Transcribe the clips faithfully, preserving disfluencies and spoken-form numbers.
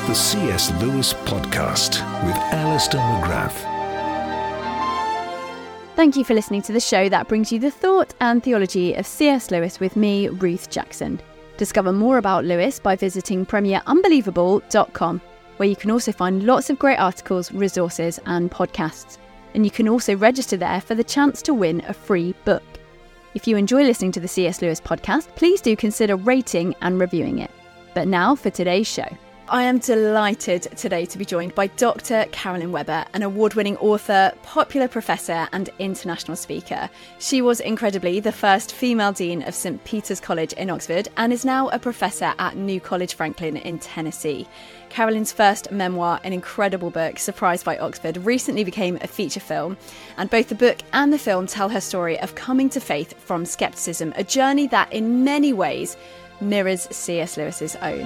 The C S Lewis Podcast with Alistair McGrath. Thank you for listening to the show that brings you the thought and theology of C S Lewis with me, Ruth Jackson. Discover more about Lewis by visiting premier unbelievable dot com, where you can also find lots of great articles, resources and podcasts. And you can also register there for the chance to win a free book. If you enjoy listening to the C S Lewis Podcast, please do consider rating and reviewing it. But now for today's show. I am delighted today to be joined by Doctor Carolyn Webber, an award-winning author, popular professor and international speaker. She was incredibly the first female dean of Saint Peter's College in Oxford and is now a professor at New College Franklin in Tennessee. Carolyn's first memoir, an incredible book, Surprised by Oxford, recently became a feature film, and both the book and the film tell her story of coming to faith from scepticism, a journey that in many ways mirrors C S Lewis's own.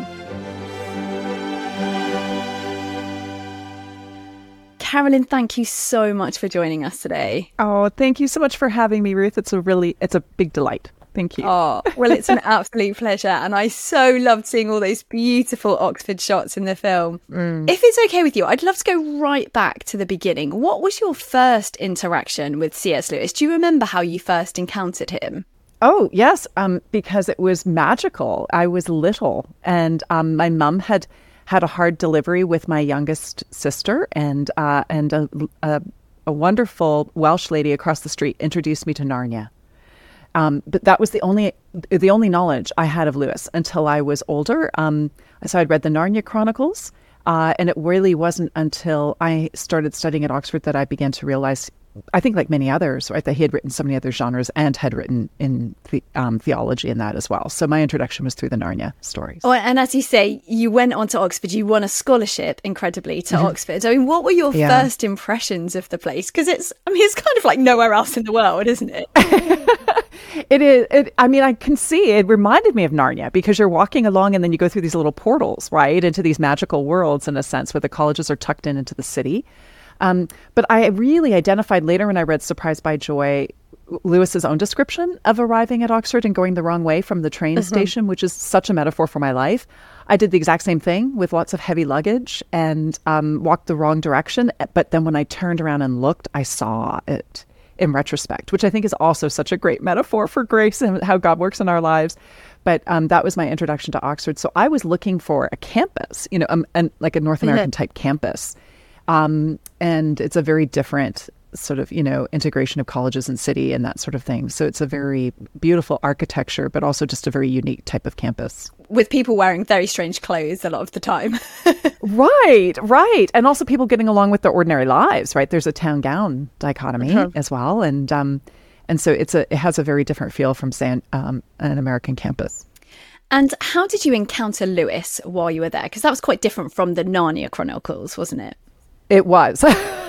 Carolyn, thank you so much for joining us today. Oh, thank you so much for having me, Ruth. It's a really, it's a big delight. Thank you. Oh, well, it's an absolute pleasure. And I so loved seeing all those beautiful Oxford shots in the film. Mm. If it's okay with you, I'd love to go right back to the beginning. What was your first interaction with C S Lewis? Do you remember how you first encountered him? Oh, yes, um, because it was magical. I was little and um, my mum had had a hard delivery with my youngest sister, and uh, and a, a, a wonderful Welsh lady across the street introduced me to Narnia. Um, but that was the only the only knowledge I had of Lewis until I was older. Um, so I'd read the Narnia Chronicles, uh, and it really wasn't until I started studying at Oxford that I began to realize, I think like many others, right, that he had written so many other genres and had written in the, um, theology in that as well. So my introduction was through the Narnia stories. Oh, and as you say, you went on to Oxford, you won a scholarship, incredibly, to Oxford. I mean, what were your yeah. first impressions of the place? Because it's, I mean, it's kind of like nowhere else in the world, isn't it? It is. It, I mean, I can see it reminded me of Narnia because you're walking along and then you go through these little portals, right, into these magical worlds in a sense where the colleges are tucked in into the city. Um, but I really identified later when I read Surprised by Joy, Lewis's own description of arriving at Oxford and going the wrong way from the train mm-hmm. station, which is such a metaphor for my life. I did the exact same thing with lots of heavy luggage and um, walked the wrong direction. But then when I turned around and looked, I saw it in retrospect, which I think is also such a great metaphor for grace and how God works in our lives. But um, that was my introduction to Oxford. So I was looking for a campus, you know, um, and like a North American type campus. Um, and it's a very different sort of, you know, integration of colleges and city and that sort of thing. So it's a very beautiful architecture, but also just a very unique type of campus. With people wearing very strange clothes a lot of the time. Right, right. And also people getting along with their ordinary lives, right? There's a town gown dichotomy uh-huh. as well. And um, and so it's a it has a very different feel from, say, um, an American campus. And how did you encounter Lewis while you were there? Because that was quite different from the Narnia Chronicles, wasn't it? It was.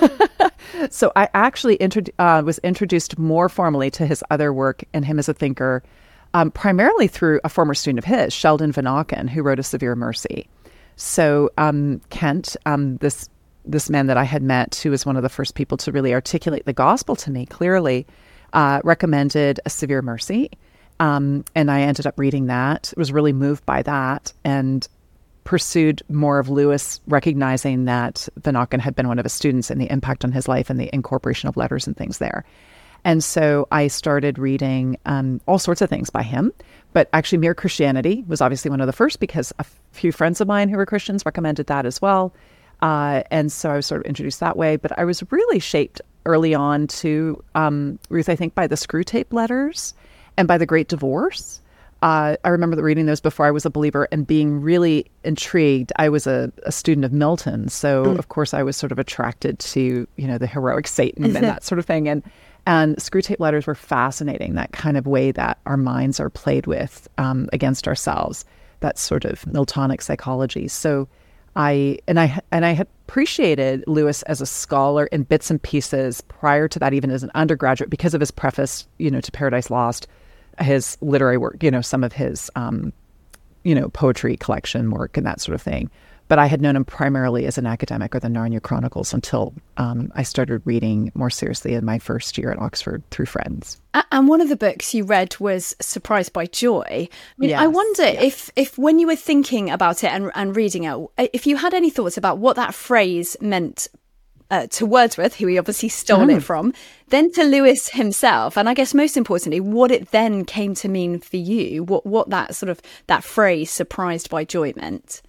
So I actually intro- uh, was introduced more formally to his other work and him as a thinker, um, primarily through a former student of his, Sheldon Van Auken, who wrote A Severe Mercy. So um, Kent, um, this this man that I had met, who was one of the first people to really articulate the gospel to me clearly, uh, recommended A Severe Mercy. Um, and I ended up reading that, was really moved by that, and pursued more of Lewis, recognizing that Van Auken had been one of his students and the impact on his life and the incorporation of letters and things there. And so I started reading um, all sorts of things by him. But actually, Mere Christianity was obviously one of the first because a few friends of mine who were Christians recommended that as well. Uh, and so I was sort of introduced that way. But I was really shaped early on to, um, Ruth, I think, by the Screwtape Letters and by The Great Divorce. Uh, I remember reading those before I was a believer and being really intrigued. I was a, a student of Milton, so mm. of course I was sort of attracted to, you know, the heroic Satan and that sort of thing. And and Screwtape Letters were fascinating, that kind of way that our minds are played with um, against ourselves, that sort of Miltonic psychology. So I and I and I had appreciated Lewis as a scholar in bits and pieces prior to that, even as an undergraduate, because of his preface, you know, to Paradise Lost. His literary work, you know, some of his, um, you know, poetry collection work and that sort of thing. but I had known him primarily as an academic or the Narnia Chronicles until um, I started reading more seriously in my first year at Oxford through friends. And one of the books you read was Surprised by Joy. I mean, Yes, I wonder yes. if, if when you were thinking about it and, and reading it, if you had any thoughts about what that phrase meant uh, to Wordsworth, who he obviously stole Mm. it from, then to Lewis himself, and I guess most importantly, what it then came to mean for you, what what that sort of, that phrase, surprised by joy, meant.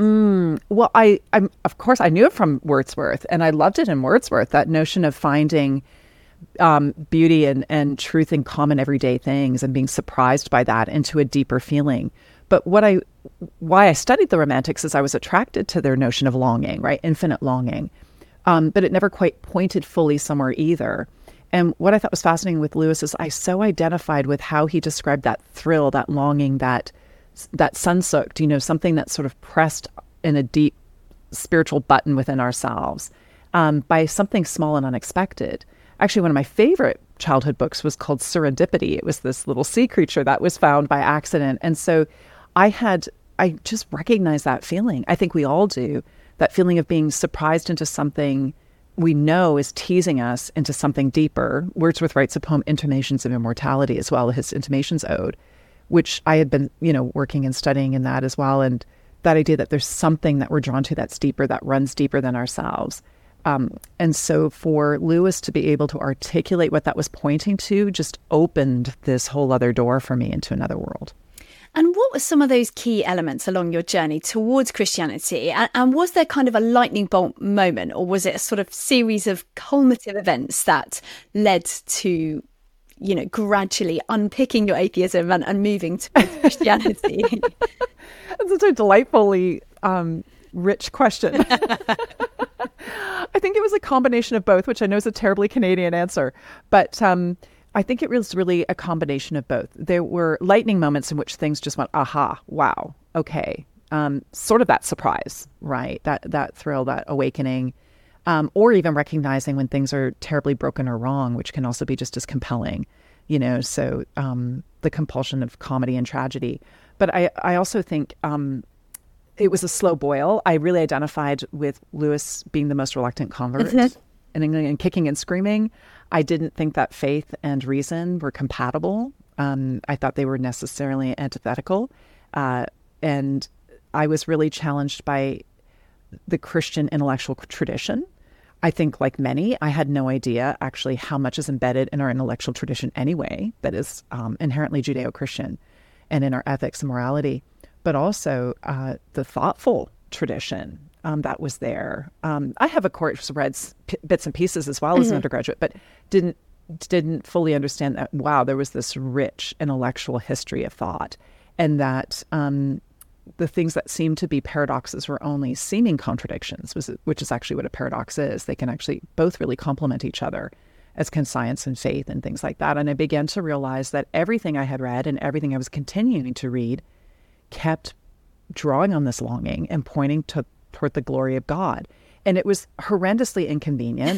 Well, I, I'm, of course, I knew it from Wordsworth, and I loved it in Wordsworth, that notion of finding um, beauty and, and truth in common everyday things and being surprised by that into a deeper feeling. But what I, why I studied the Romantics is I was attracted to their notion of longing, right? Infinite longing. Um, but it never quite pointed fully somewhere either. And what I thought was fascinating with Lewis is I so identified with how he described that thrill, that longing, that that sun-soaked, you know, something that's sort of pressed in a deep spiritual button within ourselves um, by something small and unexpected. Actually, one of my favorite childhood books was called Serendipity. It was this little sea creature that was found by accident. And so I had, I just recognized that feeling. I think we all do, that feeling of being surprised into something we know is teasing us into something deeper. Wordsworth writes a poem, Intimations of Immortality, as well, his Intimations Ode, which I had been, you know, working and studying in that as well. And that idea that there's something that we're drawn to that's deeper, that runs deeper than ourselves. Um, and so for Lewis to be able to articulate what that was pointing to just opened this whole other door for me into another world. And what were some of those key elements along your journey towards Christianity? And, and was there kind of a lightning bolt moment, or was it a sort of series of culminative events that led to, you know, gradually unpicking your atheism and, and moving towards Christianity? That's such a delightfully um, rich question. I think it was a combination of both, which I know is a terribly Canadian answer. But um, I think it was really a combination of both. There were lightning moments in which things just went, aha, wow, okay. Um, sort of that surprise, right? That that thrill, that awakening. Um, or even recognizing when things are terribly broken or wrong, which can also be just as compelling, you know, so um, the compulsion of comedy and tragedy. But I, I also think um, it was a slow boil. I really identified with Lewis being the most reluctant convert and, and kicking and screaming. I didn't think that faith and reason were compatible. Um, I thought they were necessarily antithetical. Uh, and I was really challenged by the Christian intellectual tradition. I think, like many, I had no idea actually how much is embedded in our intellectual tradition anyway, that is um, inherently Judeo-Christian, and in our ethics and morality, but also uh, the thoughtful tradition um, that was there. Um, I have, of course, read p- bits and pieces as well as an undergraduate, but didn't didn't fully understand that, wow, there was this rich intellectual history of thought, and that um, the things that seemed to be paradoxes were only seeming contradictions, was, which is actually what a paradox is. They can actually both really complement each other, as can science and faith and things like that. And I began to realize that everything I had read and everything I was continuing to read kept drawing on this longing and pointing to toward the glory of God. And it was horrendously inconvenient.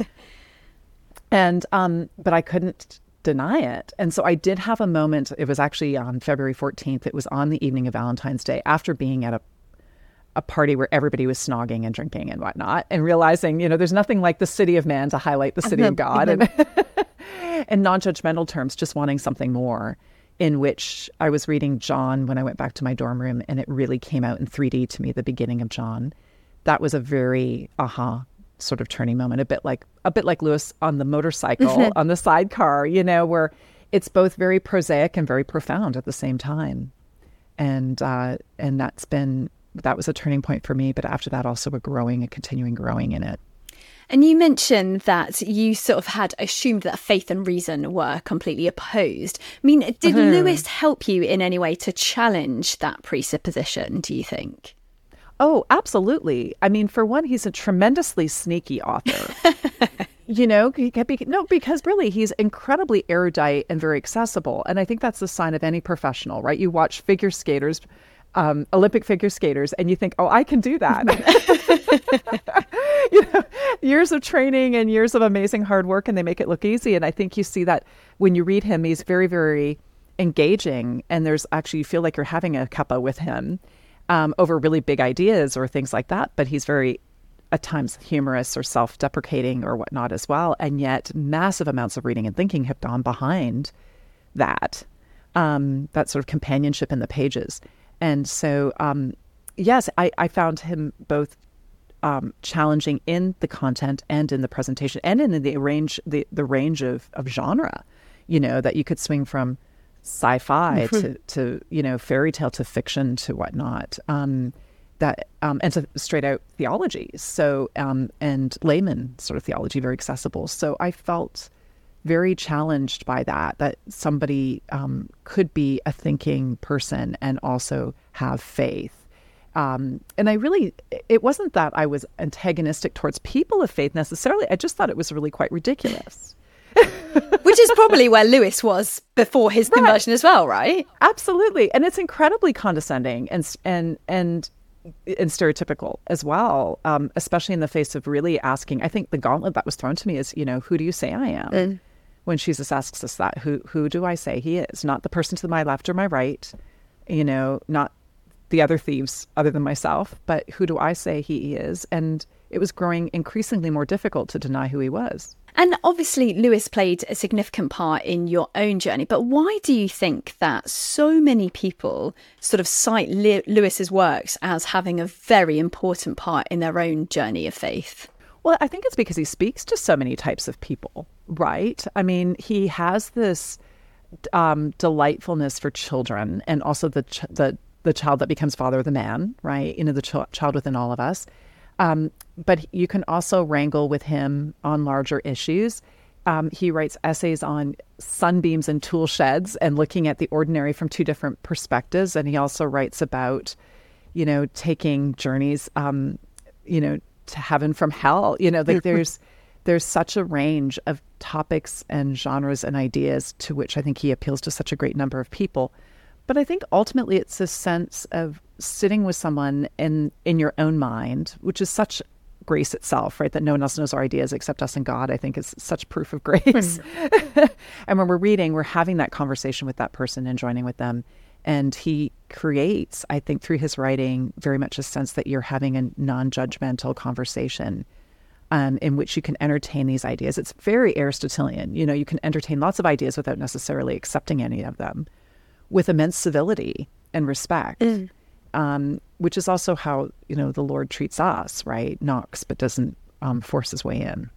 and um, but I couldn't deny it. And so I did have a moment. It was actually on February fourteenth. It was on the evening of Valentine's Day, after being at a a party where everybody was snogging and drinking and whatnot, and realizing, you know, there's nothing like the city of man to highlight the city of God, and in non-judgmental terms, just wanting something more, in which I was reading John when I went back to my dorm room, and it really came out in three D to me, the beginning of John. That was a very aha sort of turning moment, a bit like a bit like Lewis on the motorcycle, on the sidecar, you know, where it's both very prosaic and very profound at the same time. And uh, and that's been, that was a turning point for me. But after that, also a growing, a continuing growing in it. And you mentioned that you sort of had assumed that faith and reason were completely opposed. I mean, did mm-hmm. Lewis help you in any way to challenge that presupposition, do you think? Oh, absolutely. I mean, for one, he's a tremendously sneaky author. You know, he can be, no, because really he's incredibly erudite and very accessible. And I think that's the sign of any professional, right? You watch figure skaters, um, Olympic figure skaters, and you think, oh, I can do that. You know, years of training and years of amazing hard work, and they make it look easy. And I think you see that when you read him, he's very, very engaging. And there's actually, you feel like you're having a cuppa with him. um, over really big ideas or things like that. But he's very, at times, humorous or self-deprecating or whatnot as well. And yet massive amounts of reading and thinking have gone behind that, um, that sort of companionship in the pages. And so, um, yes, I, I found him both um, challenging in the content and in the presentation and in the range, the, the range of, of genre, you know, that you could swing from sci-fi mm-hmm. to, to, you know, fairy tale to fiction to whatnot, um, that, um, and to straight out theology. So, um, and layman sort of theology, very accessible. So I felt very challenged by that, that somebody um, could be a thinking person and also have faith. Um, and I really, it wasn't that I was antagonistic towards people of faith necessarily. I just thought it was really quite ridiculous. Which is probably where Lewis was before his conversion right. as well, right? Absolutely. And it's incredibly condescending and and and and stereotypical as well, um, especially in the face of really asking. I think the gauntlet that was thrown to me is, you know, who do you say I am? Mm. When Jesus asks us that, who who do I say he is? Not the person to my left or my right, you know, not the other thieves other than myself, but who do I say he is? And it was growing increasingly more difficult to deny who he was. And obviously, Lewis played a significant part in your own journey. But why do you think that so many people sort of cite Le- Lewis's works as having a very important part in their own journey of faith? Well, I think it's because he speaks to so many types of people, right? I mean, he has this um, delightfulness for children, and also the ch- the the child that becomes father of the man, right? You know, the ch- child within all of us. Um, but you can also wrangle with him on larger issues. Um, he writes essays on sunbeams and tool sheds and looking at the ordinary from two different perspectives. And he also writes about, you know, taking journeys, um, you know, to heaven from hell. You know, like there's there's such a range of topics and genres and ideas to which I think he appeals to such a great number of people. But I think ultimately it's a sense of sitting with someone in, in your own mind, which is such grace itself, right? That no one else knows our ideas except us and God, I think is such proof of grace. Mm-hmm. And when we're reading, we're having that conversation with that person and joining with them. And he creates, I think, through his writing, very much a sense that you're having a non-judgmental conversation um, in which you can entertain these ideas. It's very Aristotelian. You know, you can entertain lots of ideas without necessarily accepting any of them, with immense civility and respect, mm. um, which is also how, you know, the Lord treats us, right? Knocks, but doesn't um, force his way in.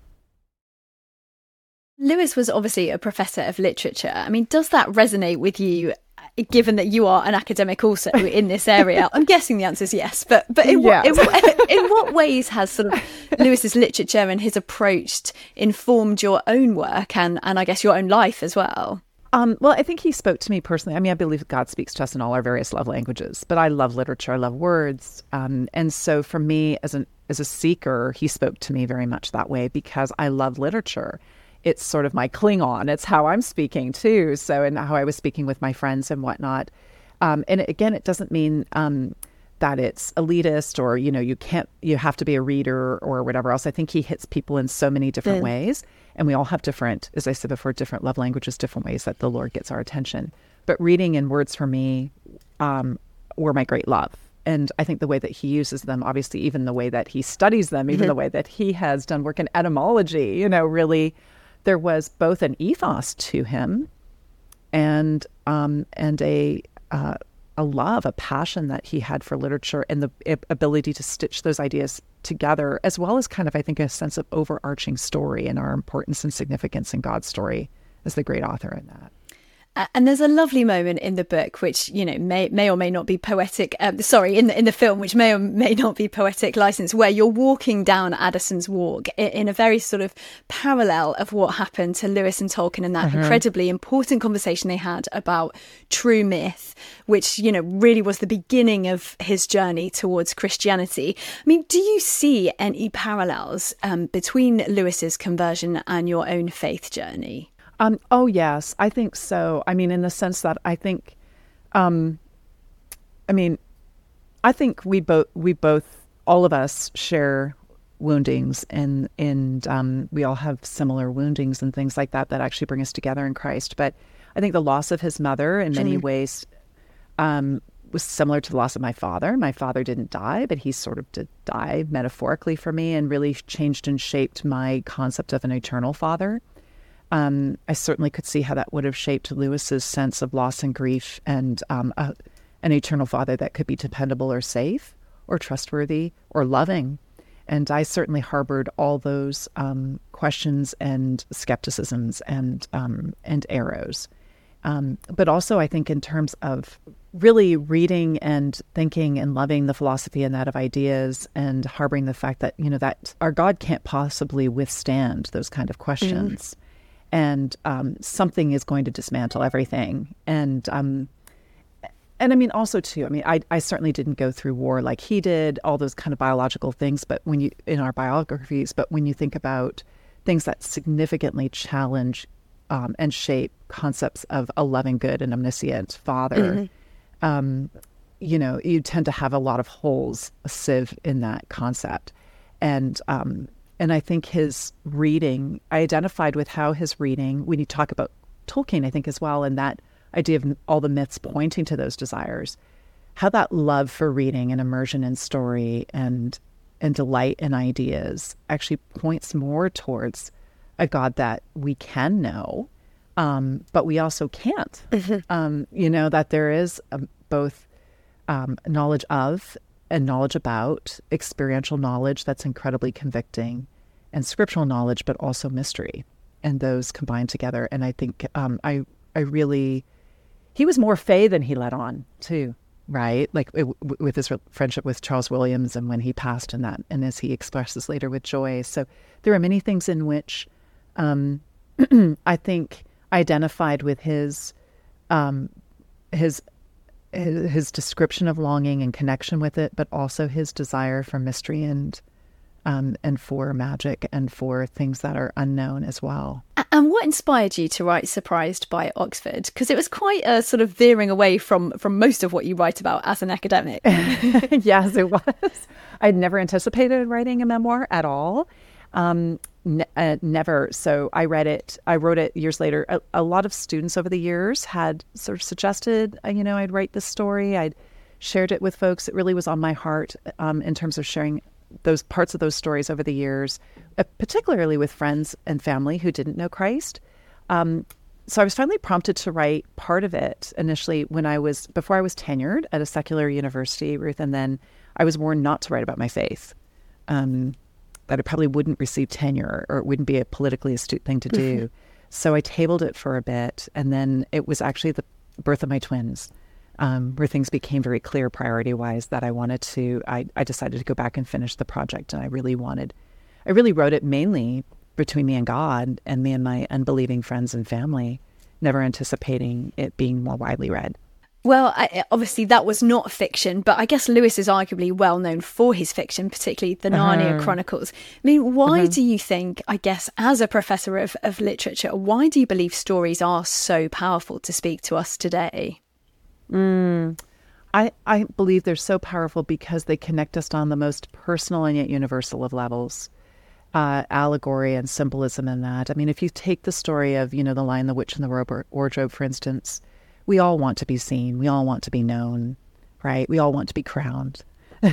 Lewis was obviously a professor of literature. I mean, does that resonate with you, given that you are an academic also in this area? I'm guessing the answer is yes, but but in, yes. what, in, what, in what ways has sort of Lewis's literature and his approach informed your own work and, and I guess your own life as well? Um, well, I think he spoke to me personally. I mean, I believe God speaks to us in all our various love languages, but I love literature. I love words. Um, and so for me as an as a seeker, he spoke to me very much that way because I love literature. It's sort of my Klingon. It's how I'm speaking too. So, and how I was speaking with my friends and whatnot. Um, and again, it doesn't mean um, that it's elitist or, you know, you can't, you have to be a reader or whatever else. I think he hits people in so many different mm. ways. And we all have different, as I said before, different love languages, different ways that the Lord gets our attention. But reading and words for me um, were my great love. And I think the way that he uses them, obviously, even the way that he studies them, even mm-hmm. the way that he has done work in etymology, you know, really, there was both an ethos to him and um, and a uh, a love, a passion that he had for literature and the ability to stitch those ideas together, as well as kind of, I think, a sense of overarching story and our importance and significance in God's story as the great author in that. Uh, and there's a lovely moment in the book, which, you know, may may or may not be poetic. Um, sorry, in the, in the film, which may or may not be poetic license, where you're walking down Addison's Walk in, in a very sort of parallel of what happened to Lewis and Tolkien and that mm-hmm. incredibly important conversation they had about true myth, which, you know, really was the beginning of his journey towards Christianity. I mean, do you see any parallels um, between Lewis's conversion and your own faith journey? Um, oh, yes, I think so. I mean, in the sense that I think, um, I mean, I think we both, we both, all of us share woundings and, and um, we all have similar woundings and things like that that actually bring us together in Christ. But I think the loss of his mother in many mm. ways um, was similar to the loss of my father. My father didn't die, but he sort of did die metaphorically for me and really changed and shaped my concept of an eternal father. Um, I certainly could see how that would have shaped Lewis's sense of loss and grief and um, a, an eternal father that could be dependable or safe or trustworthy or loving. And I certainly harbored all those um, questions and skepticisms and um, and arrows. Um, but also, I think in terms of really reading and thinking and loving the philosophy and that of ideas and harboring the fact that, you know, that our God can't possibly withstand those kind of questions. Mm. And um, something is going to dismantle everything. And um, and I mean, also, too, I mean, I, I certainly didn't go through war like he did, all those kind of biological things, but when you, in our biographies, but when you think about things that significantly challenge um, and shape concepts of a loving, good, and omniscient father, mm-hmm. um, you know, you tend to have a lot of holes, a sieve in that concept. And um, and I think his reading, I identified with how his reading, when you talk about Tolkien, I think as well, and that idea of all the myths pointing to those desires, how that love for reading and immersion in story and and delight in ideas actually points more towards a God that we can know, um, but we also can't. Mm-hmm. Um, you know, that there is um, both um, knowledge of and knowledge about, experiential knowledge that's incredibly convicting, and scriptural knowledge, but also mystery, and those combined together. And I think um, I I really... He was more Fey than he let on, too, right? Like it, w- with his re- friendship with Charles Williams and when he passed and that, and as he expresses later with Joy. So there are many things in which um, I think identified with his, um, his his his description of longing and connection with it, but also his desire for mystery and um, and for magic and for things that are unknown as well. And what inspired you to write Surprised by Oxford? Because it was quite a sort of veering away from, from most of what you write about as an academic. Yes, it was. I'd never anticipated writing a memoir at all. Um, ne- uh, never. So I read it. I wrote it years later. A, a lot of students over the years had sort of suggested, uh, you know, I'd write this story. I'd shared it with folks. It really was on my heart um, in terms of sharing those parts of those stories over the years, uh, particularly with friends and family who didn't know Christ. Um, so I was finally prompted to write part of it initially when I was, before I was tenured at a secular university, Ruth, and then I was warned not to write about my faith, um, that I probably wouldn't receive tenure or it wouldn't be a politically astute thing to do. Mm-hmm. So I tabled it for a bit, and then it was actually the birth of my twins. Um, where things became very clear priority-wise that I wanted to, I, I decided to go back and finish the project. And I really wanted, I really wrote it mainly between me and God and me and my unbelieving friends and family, never anticipating it being more widely read. Well, I, obviously that was not fiction, but I guess Lewis is arguably well known for his fiction, particularly the Narnia uh-huh. Chronicles. I mean, why uh-huh. do you think, I guess, as a professor of, of literature, why do you believe stories are so powerful to speak to us today? Mm. I, I believe they're so powerful because they connect us on the most personal and yet universal of levels. Uh, allegory and symbolism in that. I mean, if you take the story of, you know, The Lion, the Witch, and the Wardrobe, for instance, we all want to be seen. We all want to be known, right? We all want to be crowned.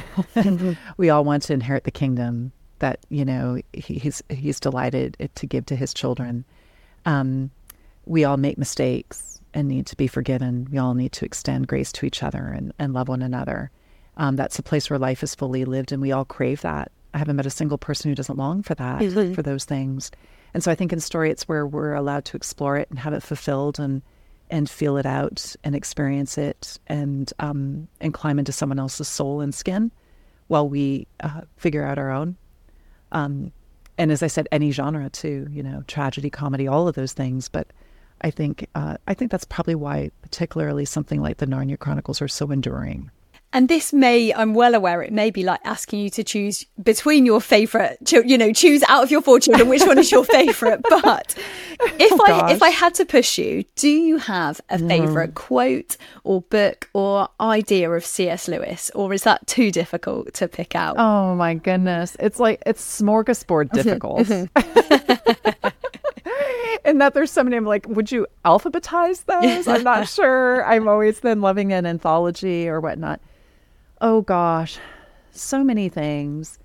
We all want to inherit the kingdom that, you know, he, he's, he's delighted to give to his children. Um, we all make mistakes and need to be forgiven. We all need to extend grace to each other and, and love one another. Um, that's a place where life is fully lived, and we all crave that. I haven't met a single person who doesn't long for that, mm-hmm. for those things. And so I think in story, it's where we're allowed to explore it and have it fulfilled and and feel it out and experience it and um, and climb into someone else's soul and skin while we uh, figure out our own. Um, and as I said, any genre too, you know, tragedy, comedy, all of those things. But I think uh, I think that's probably why particularly something like the Narnia Chronicles are so enduring. And this may, I'm well aware, it may be like asking you to choose between your favourite, you know, choose out of your four children, which one is your favourite. But if oh, I gosh. if I had to push you, do you have a favourite mm. quote or book or idea of C S Lewis? Or is that too difficult to pick out? Oh, my goodness. It's like, it's smorgasbord difficult. And that there's so many, I'm like, would you alphabetize those? I'm not sure. I'm always then loving an anthology or whatnot. Oh gosh, so many things.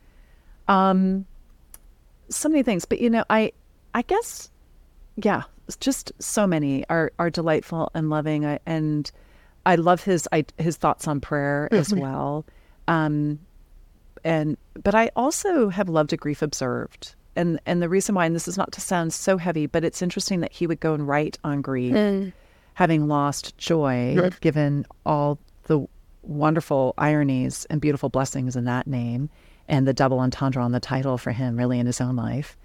Um, so many things. But you know, I I guess, yeah, just so many are, are delightful and loving. I, and I love his I, his thoughts on prayer mm-hmm. as well. Um, and but I also have loved A Grief Observed. And and the reason why, and this is not to sound so heavy, but it's interesting that he would go and write on grief, mm. having lost joy, right. given all the wonderful ironies and beautiful blessings in that name, and the double entendre on the title for him, really, in his own life,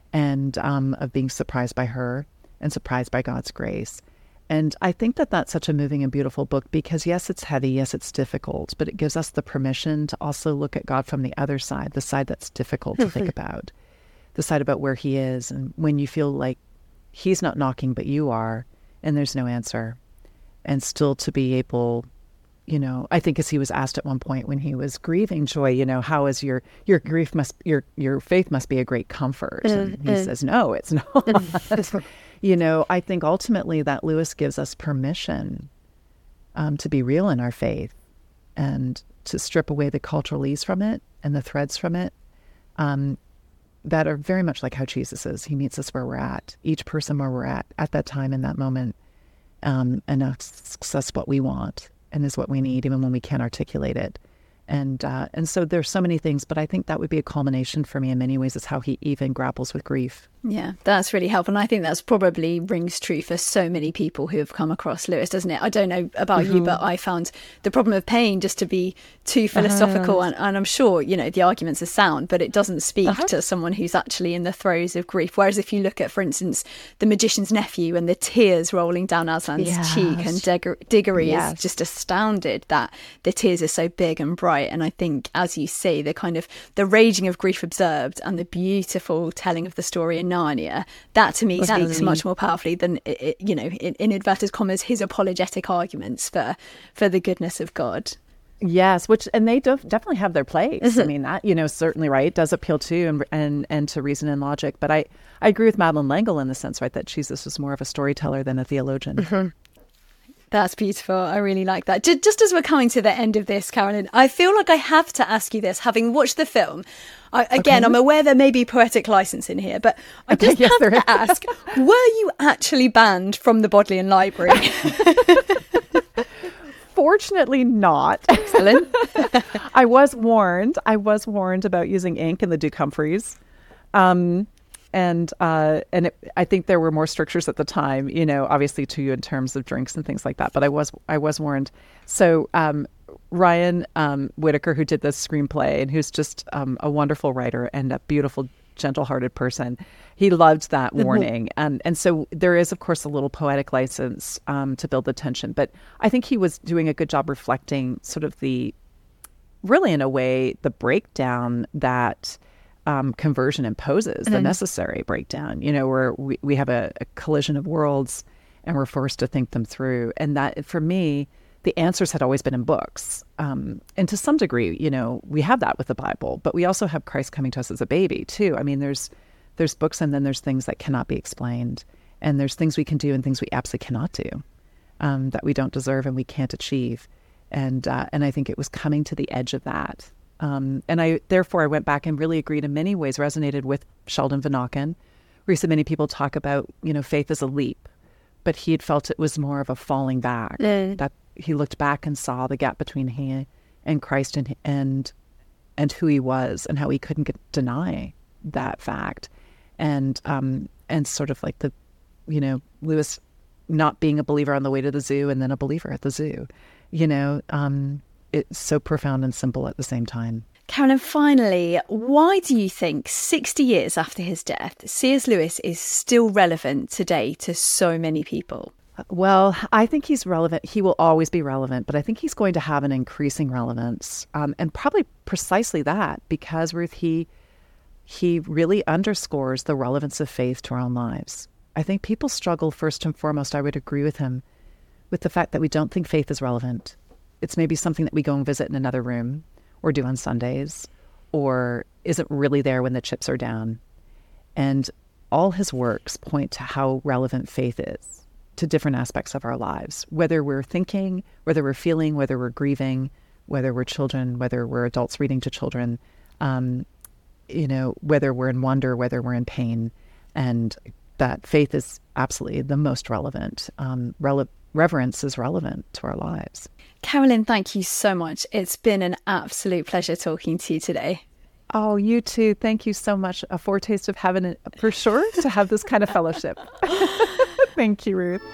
and um, of being surprised by her and surprised by God's grace. And I think that that's such a moving and beautiful book because, yes, it's heavy, yes, it's difficult, but it gives us the permission to also look at God from the other side, the side that's difficult to think about. The side about where he is, and when you feel like he's not knocking but you are, and there's no answer, and still to be able, you know, I think as he was asked at one point when he was grieving joy, you know, how is your your grief must your your faith must be a great comfort, and he mm. says no, it's not. You know, I think ultimately that Lewis gives us permission um, to be real in our faith and to strip away the culturalese from it and the threads from it. Um, that are very much like how Jesus is. He meets us where we're at, each person where we're at, at that time, in that moment, um, and asks us what we want and is what we need, even when we can't articulate it. And uh, and so there's so many things, but I think that would be a culmination for me in many ways is how he even grapples with grief. Yeah, that's really helpful. And I think that's probably rings true for so many people who have come across Lewis, doesn't it? I don't know about mm-hmm. you, but I found the problem of pain just to be too philosophical. Uh-huh. And, and I'm sure, you know, the arguments are sound, but it doesn't speak uh-huh. to someone who's actually in the throes of grief. Whereas if you look at, for instance, The Magician's Nephew and the tears rolling down Aslan's yes. cheek, and Diggory, Diggory yes. is just astounded that the tears are so big and bright. And I think, as you say, the kind of the raging of grief observed and the beautiful telling of the story in Narnia, that to me speaks really much more powerfully than, you know, in, in inverted commas, his apologetic arguments for for the goodness of God. Yes, which and they do definitely have their place. I mean, that, you know, certainly, right, does appeal to and and and to reason and logic. But I, I agree with Madeleine L'Engle in the sense, right, that Jesus was more of a storyteller than a theologian. Mm-hmm. That's beautiful. I really like that. Just as we're coming to the end of this, Carolyn, I feel like I have to ask you this, having watched the film. I, again, okay. I'm aware there may be poetic license in here, but I okay, just yes, have to ask, were you actually banned from the Bodleian Library? Fortunately not. Excellent. I was warned. I was warned about using ink in the Duke Humphreys. Um And uh, and it, I think there were more strictures at the time, you know, obviously to you in terms of drinks and things like that. But I was I was warned. So um, Ryan um, Whitaker, who did this screenplay and who's just um, a wonderful writer and a beautiful, gentle-hearted person, he loved that warning. And and so there is, of course, a little poetic license um, to build the tension. But I think he was doing a good job reflecting sort of the, really in a way, the breakdown that Um, conversion imposes, the necessary breakdown, you know, where we, we have a, a collision of worlds and we're forced to think them through. And that, for me, the answers had always been in books. Um, and to some degree, you know, we have that with the Bible, but we also have Christ coming to us as a baby, too. I mean, there's there's books and then there's things that cannot be explained. And there's things we can do and things we absolutely cannot do um, that we don't deserve and we can't achieve. And uh, and I think it was coming to the edge of that. Um, and I, therefore, I went back and really agreed in many ways, resonated with Sheldon Vanauken, where so many people talk about, you know, faith as a leap, but he had felt it was more of a falling back, mm. that he looked back and saw the gap between he and Christ and, and, and who he was and how he couldn't get, deny that fact. And, um, and sort of like the, you know, Lewis not being a believer on the way to the zoo and then a believer at the zoo, you know, um, it's so profound and simple at the same time. Carolyn, finally, why do you think sixty years after his death, C S Lewis is still relevant today to so many people? Well, I think he's relevant. He will always be relevant, but I think he's going to have an increasing relevance. Um, and probably precisely that, because, Ruth, he, he really underscores the relevance of faith to our own lives. I think people struggle, first and foremost, I would agree with him, with the fact that we don't think faith is relevant. It's maybe something that we go and visit in another room or do on Sundays or isn't really there when the chips are down. And all his works point to how relevant faith is to different aspects of our lives, whether we're thinking, whether we're feeling, whether we're grieving, whether we're children, whether we're adults reading to children, um, you know, whether we're in wonder, whether we're in pain, and that faith is absolutely the most relevant. Um, rele- reverence is relevant to our lives. Carolyn, thank you so much. It's been an absolute pleasure talking to you today. Oh, you too. Thank you so much. A foretaste of heaven for sure to have this kind of fellowship. Thank you, Ruth.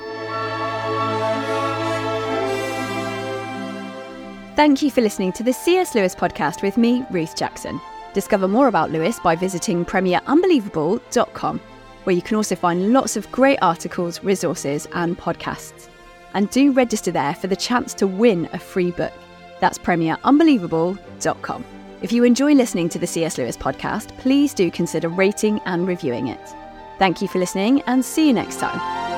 Thank you for listening to the C S Lewis podcast with me, Ruth Jackson. Discover more about Lewis by visiting premier unbelievable dot com, where you can also find lots of great articles, resources and podcasts. And do register there for the chance to win a free book. That's premier unbelievable dot com. If you enjoy listening to the C S Lewis podcast, please do consider rating and reviewing it. Thank you for listening and see you next time.